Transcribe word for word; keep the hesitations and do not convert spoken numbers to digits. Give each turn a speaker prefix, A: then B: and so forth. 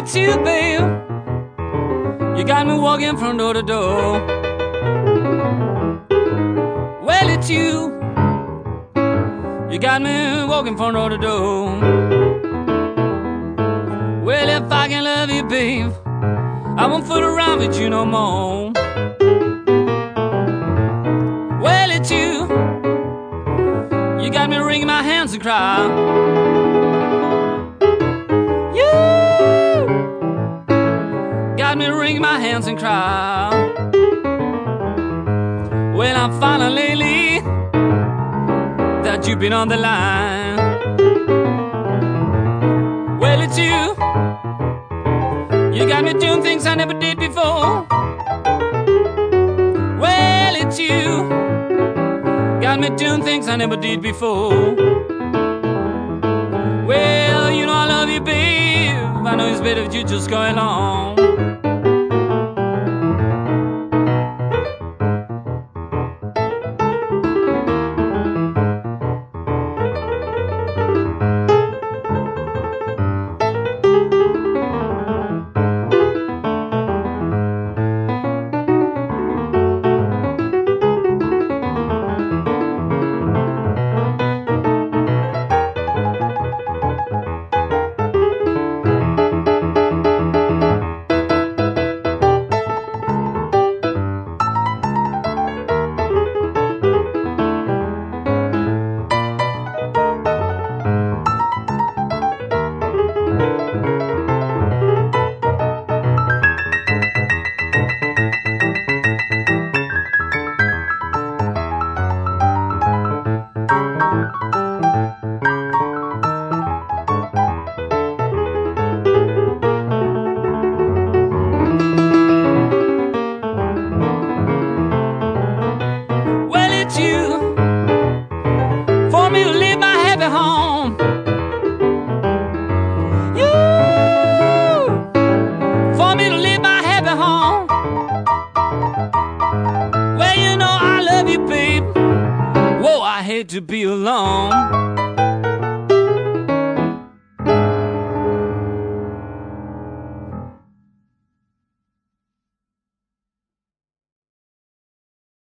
A: it's you, babe. You got me walking from door to door. Well, it's you. You got me walking from door to door. Well, if I can love you, babe, I won't fool around with you no more. Well, it's you. You got me wringing my hands and cry. You got me wringing my hands and cry. Well, I'm finding lately that you've been on the line. Well, it's you. You got me doing things I never did before. Well, it's you. Got me doing things I never did before. Well, you know I love you, babe. I know it's better if you just go along. For me to leave my happy home. You, for me to leave my happy home. Well, you know I love you, babe. Whoa, I hate to be alone.